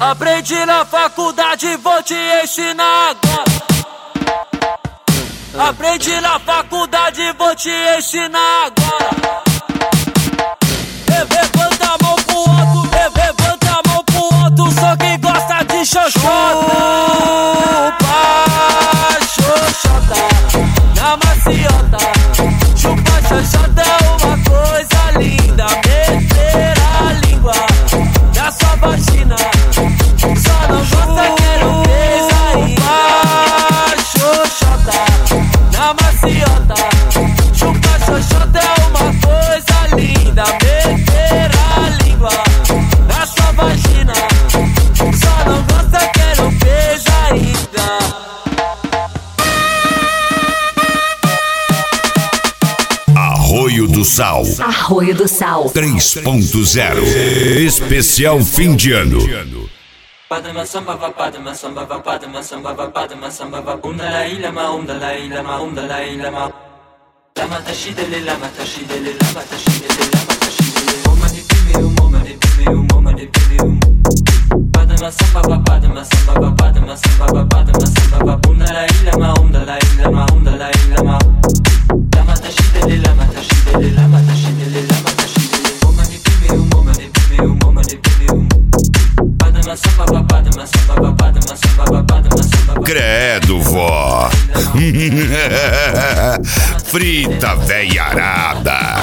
Aprendi na faculdade, vou te ensinar agora. Aprendi na faculdade, vou te ensinar agora. Levanta a mão pro alto, levanta a mão pro alto, só quem gosta de xoxota. Chupa xoxota na maciota. Chupa xoxota é uma coisa linda. Meter a língua na sua vagina, só não gosta que não fez ainda. Xoxota na maciota. Chupa xoxota é uma coisa linda. Meter a língua na sua vagina, só não gosta que não fez ainda. Arroio do Sal. Arroio do Sal 3.0. Especial fim de ano. Padma samba va padma samba va padma samba va padma samba va Dalai Lama Dalai Lama Dalai Lama Lama tashidele lama tashidele lama tashidele lama tashidele Moma de pimeu moma de pimeu moma de pimeu Padma samba va padma samba va padma samba va padma samba va Dalai Lama Dalai Lama Dalai Lama Lama tashidele lama tashidele lama tashidele lama tashidele Moma de pimeu moma de pimeu moma de pimeu Credo, vó. Frita veiarada.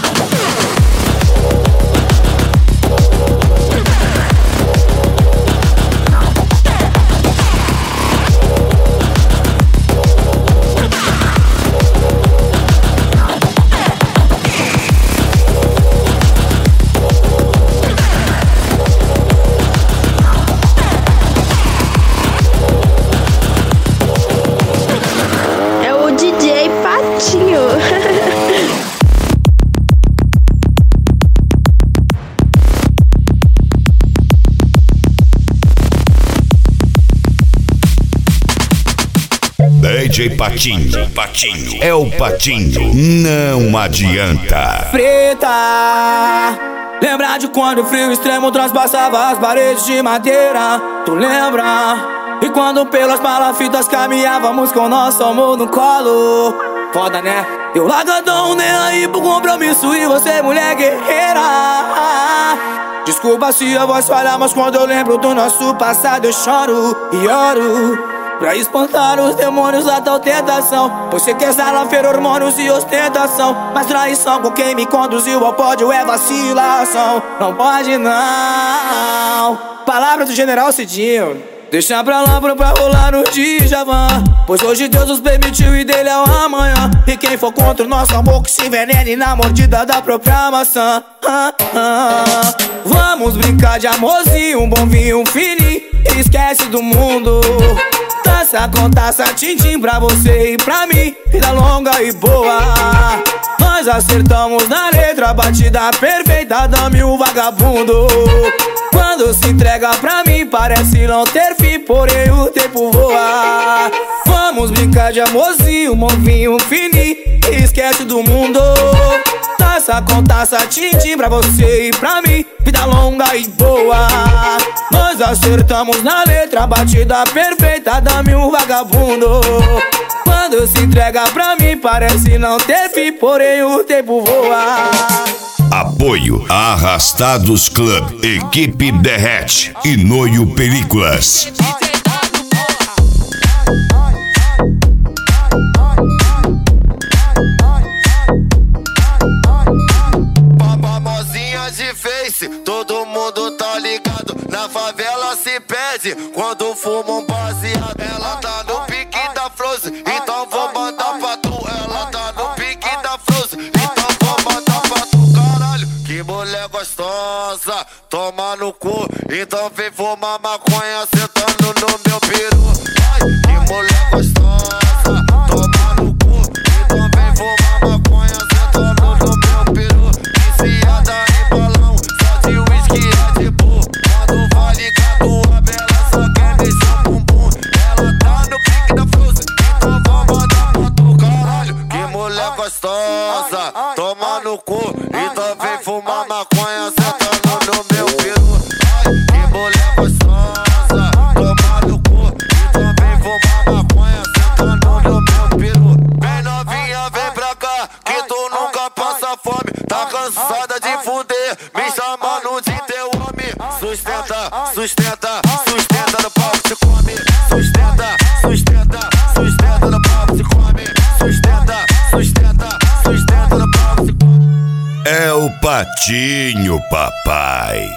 DJ Patinho, Patinho, é o Patinho, não adianta. Preta, lembra de quando o frio extremo transpassava as paredes de madeira? Tu lembra? E quando pelas palafitas caminhávamos com nosso amor no colo? Foda, né? Eu largadão, nem aí pro compromisso e você mulher guerreira. Desculpa se a voz falha, mas quando eu lembro do nosso passado eu choro e oro. Pra espantar os demônios da tal tentação. Você quer salafeiro, hormônios e ostentação, mas traição com quem me conduziu ao pódio é vacilação. Não pode não. Palavra do general Cidinho. Deixa pra lá pra rolar no Djavan, pois hoje Deus nos permitiu e dele é o amanhã. E quem for contra o nosso amor que se envenene na mordida da própria maçã. Vamos brincar de amorzinho, um bom vinho, um fininho. Esquece do mundo. Taça com taça, tintim pra você e pra mim. Vida longa e boa. Nós acertamos na letra, batida perfeita, dame o vagabundo. Quando se entrega pra mim parece não ter fim, porém o tempo voa. Vamos brincar de amorzinho, um vinho fininho. Esquece do mundo. Taça com taça, tintim pra você e pra mim. Vida longa e boa. Nós acertamos na letra, batida perfeita, dame um vagabundo. Quando se entrega pra mim parece não ter fim, porém o tempo voa. Apoio Arrastados Club, Equipe Derrete e Noio Películas. Famosinhas de Face, todo mundo tá ligado. Na favela se pede quando fuma um baseado. Ela tá no pique da Frozen, então vou mandar pra tu. Ela tá no pique da Frozen, então vou mandar pra tu. Caralho, que mulher gostosa, toma no cu. Então vem fumar maconha sentando no meu peru. Ai, que mulher gostosa, toma no cu. Então vem fumar maconha sentando no meu peru. Viciada em balão, só de whisky é de bu. Quando vai ligar tua bela, só quer mexer o bumbum. Ela tá no pique da Frozen, então vou mandar pra tu. Caralho, que mulher gostosa, toma no cu. Então vem fumar maconha sentando no meu peru. Ai, que mulher gostosa. no dia teu homem. Sustenta, sustenta, sustenta no pau que se come. Sustenta, sustenta, sustenta no pau que se come. Sustenta, sustenta, sustenta no pau que se come. É o Patinho, papai.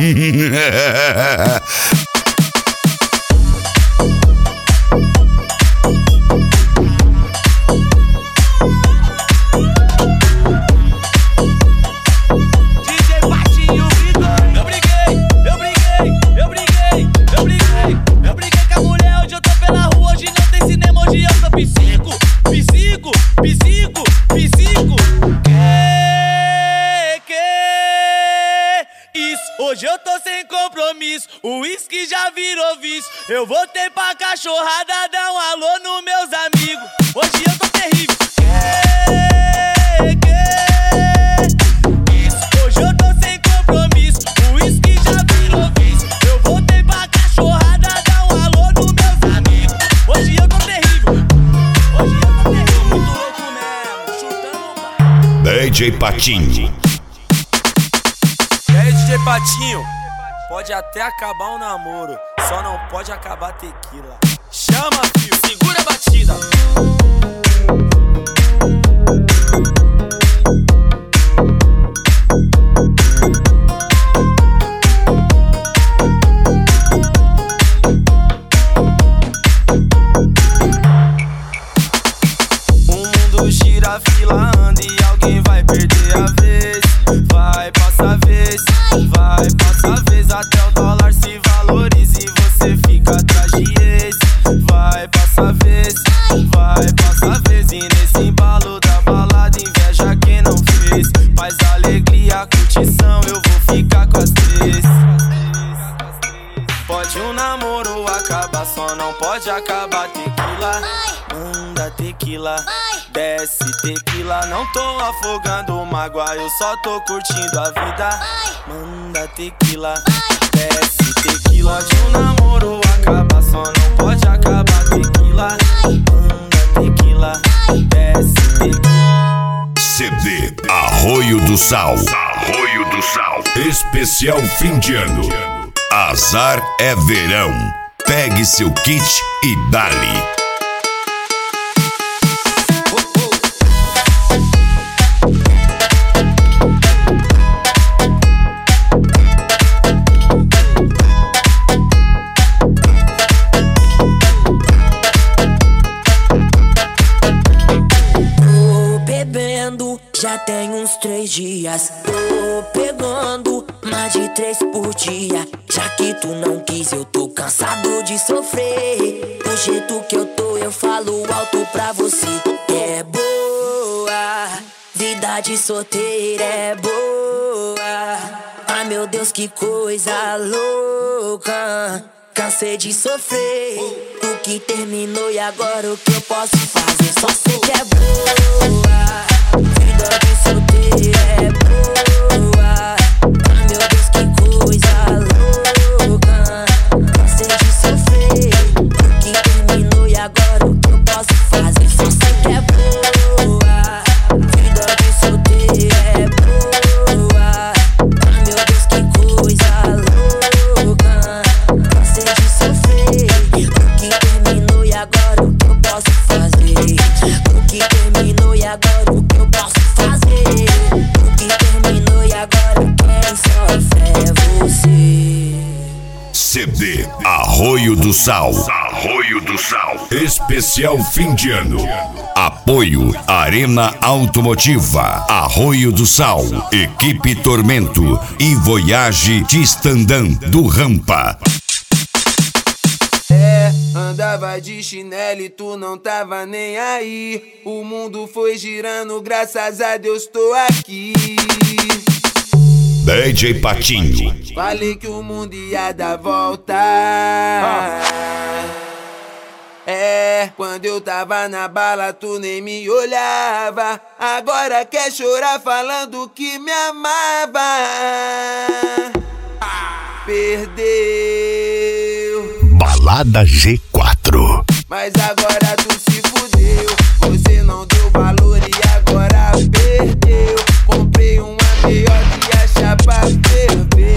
Hoje eu tô sem compromisso, o uísque já virou vício. Eu voltei pra cachorrada, dar um alô nos meus amigos. Hoje eu tô terrível. Isso, hoje eu tô sem compromisso, o uísque já virou vício. Eu voltei pra cachorrada, dar um alô nos meus amigos. Hoje eu tô terrível. Hoje eu tô terrível, muito louco mesmo, chutando o bar. DJ Patinho. E aí, DJ Patinho, pode até acabar um namoro, só não pode acabar tequila. Chama, filho, segura a batida. O mundo gira, a fila anda e alguém vai perder a vez. Vai passar vez, vai passar vez, até o dólar se valoriza e você fica atrás de ex. Vai passar vez, vai passar vez, e nesse embalo da balada inveja quem não fez. Faz alegria, curtição, eu vou ficar com as três. Pode um namoro acabar, só não pode acabar tequila. Manda tequila, desce tequila. Não tô afogando mágoa, eu só tô curtindo a vida. Manda tequila, desce tequila. Pode um namoro acabar, só não pode acabar tequila. Manda tequila, desce tequila. CD Arroio do Sal. Arroio do Sal. Especial fim de ano. Azar é verão. Pegue seu kit e dale. Já tem uns 3 dias, tô pegando mais de 3 por dia. Já que tu não quis, eu tô cansado de sofrer. Do jeito que eu tô, eu falo alto pra você. É boa, vida de solteira é boa. Ai meu Deus, que coisa louca. Cansei de sofrer, tu que terminou e agora o que eu posso fazer? Só sei que é boa. Vida de solteira é boa. Ai meu Deus, que coisa louca. Cansei de sofrer, tu que terminou e agora o que eu posso fazer? Só sei que é boa. Vida de solteira é boa. Ai meu Deus, que coisa louca. Cansei de sofrer, tu que terminou e agora o que eu posso fazer? Tu que terminou e agora o que eu posso fazer? Tu que terminou e agora quem sofre é você. CD Arroio do Sal. Arroio do Sal. Especial fim de ano. Apoio Arena Automotiva, Arroio do Sal, Equipe Tormento e Voyage Tistandã do Rampa. Andava de chinelo e tu não tava nem aí. O mundo foi girando, graças a Deus tô aqui. DJ Patinho. Falei que o mundo ia dar volta. Quando eu tava na bala tu nem me olhava. Agora quer chorar falando que me amava. Perdeu. Balada G4. Mas agora tu se fudeu. Você não deu valor e agora perdeu. Comprei uma melhor que a chapa ferveu.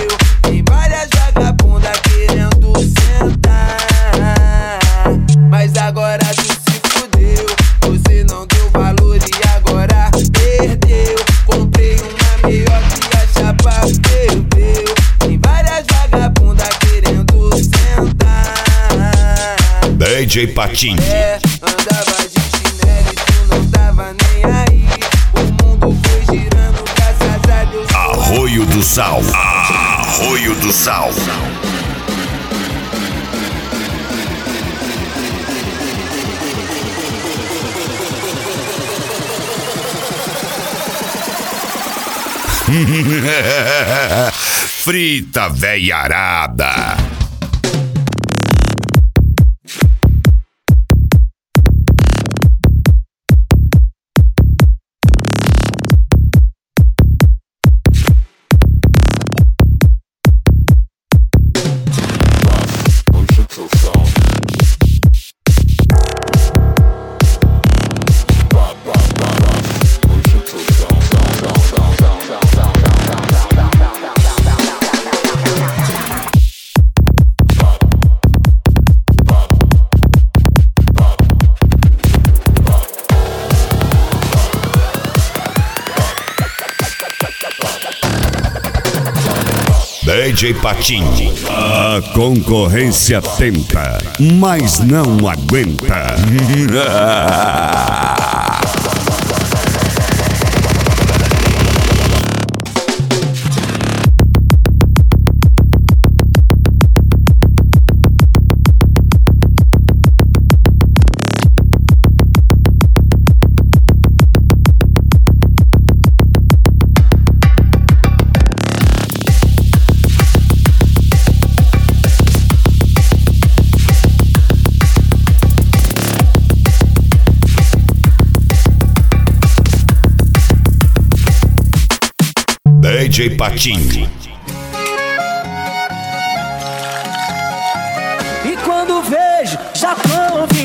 DJ Patinho. Andava de chinelo e tu não tava nem aí. O mundo foi girando, graças a Deus. Arroio do Sal. Arroio do Sal. Frita veiarada. DJ Patinho. A concorrência tenta, mas não aguenta. DJ Patinho. E quando vejo, já confio.